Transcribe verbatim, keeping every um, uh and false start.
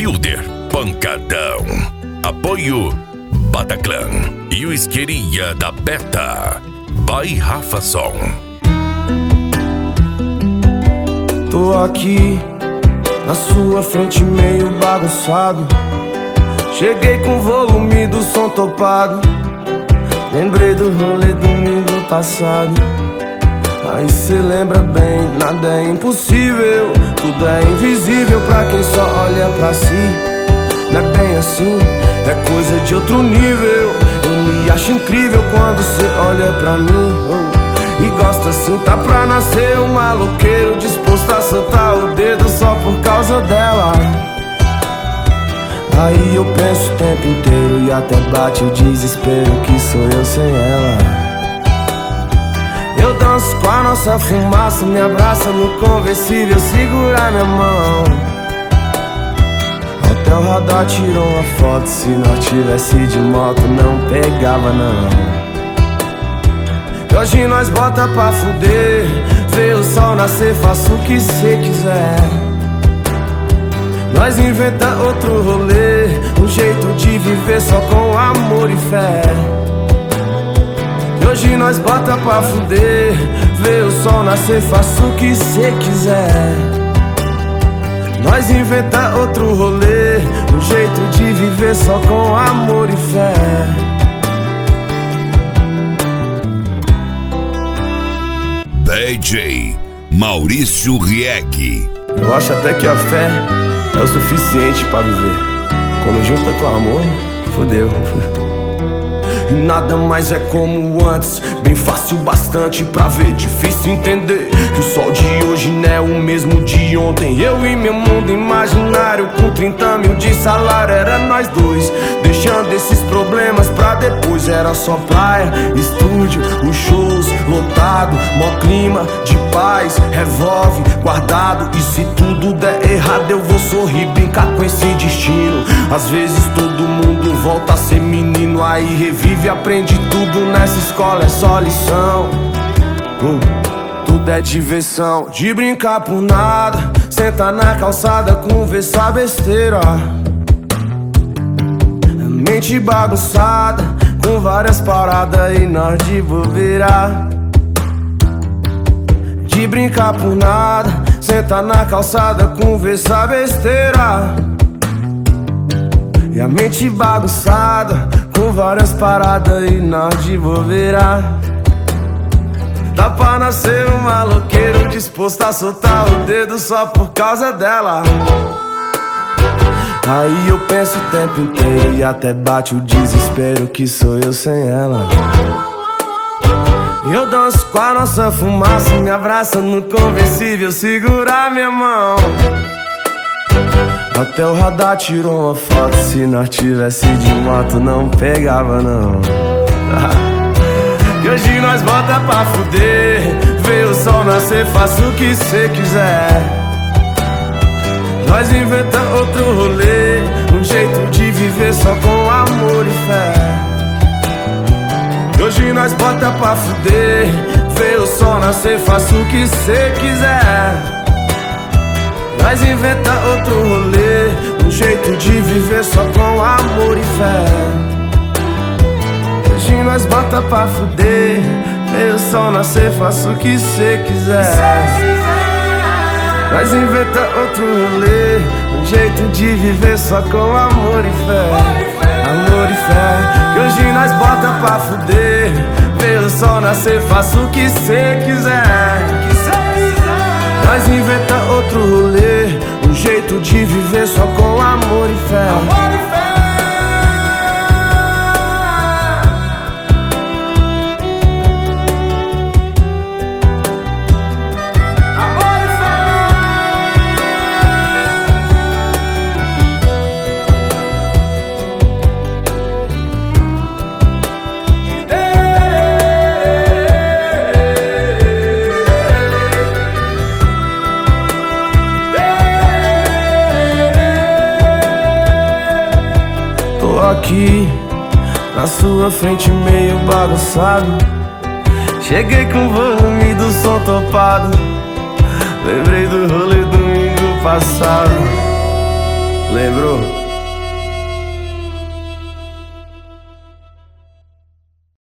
Wilder Pancadão. Apoio Bataclan e o Isqueirinha da Beta. By Rafa Som. Tô aqui na sua frente meio bagunçado. Cheguei com o volume do som topado. Lembrei do rolê domingo passado. Aí cê lembra bem, nada é impossível. Tudo é invisível pra quem só olha pra si. Não é bem assim, é coisa de outro nível. Eu me acho incrível quando cê olha pra mim, oh. E gosta assim, tá pra nascer um maloqueiro disposto a soltar o dedo só por causa dela. Aí eu penso o tempo inteiro e até bate o desespero que sou eu sem ela. Eu danço com a nossa fumaça, me abraça no conversível, segura minha mão. Até o radar tirou uma foto, se nós tivesse de moto não pegava não. E hoje nós bota pra fuder, vê o sol nascer, faça o que cê quiser. Nós inventa outro rolê, um jeito de viver só com amor e fé. E hoje nós bota pra fuder, vê o sol nascer, faça o que cê quiser. Nós inventa outro rolê, um jeito de viver só com amor e fé. D J Maurício Rieg. Eu acho até que a fé é o suficiente pra viver. Quando junta com amor, fodeu. Nada mais é como antes, bem fácil bastante pra ver. Difícil entender que o sol de hoje não é o mesmo de ontem. Eu e meu mundo imaginário com trinta mil de salário. Era nós dois, deixando esses problemas pra depois. Era só praia, estúdio, os shows lotado, mó clima de paz, revolve guardado. E se tudo der errado eu vou sorrir, brincar com esse destino. Às vezes todo mundo volta a ser menino, aí revive, aprende tudo nessa escola, é só lição. uh, Tudo é diversão, de brincar por nada. Senta na calçada, conversar besteira. Mente bagunçada, com várias paradas e nós de bobeira. De brincar por nada, senta na calçada, conversar besteira. E a mente bagunçada, com várias paradas e nós de bobeira. Dá pra nascer um maloqueiro disposto a soltar o dedo só por causa dela. Aí eu penso o tempo inteiro e até bate o desespero que sou eu sem ela. Eu danço com a nossa fumaça, me abraça no conversível, segura minha mão. Até o radar tirou uma foto, se nós tivesse de moto não pegava não. E hoje nós bota pra fuder, vê o sol nascer, faça o que cê quiser. Nós inventa outro rolê, um jeito de viver só com amor e fé. E hoje nós bota pra fuder, vê o sol nascer, faça o que cê quiser. Nós inventa outro rolê, um jeito de viver só com amor e fé. Hoje nós bota pra fuder, vê o sol nascer, faça o que cê quiser. Nós inventa outro rolê, um jeito de viver só com amor e fé. Amor e fé. Que hoje nós bota pra fuder, vê o sol nascer, faça o que cê quiser. Nós inventa outro rolê, um jeito de viver só com amor e fé. Amor e fé. Amor e fé. Aqui na sua frente meio bagunçado. Cheguei com o volume do som topado. Lembrei do rolê domingo passado. Lembrou?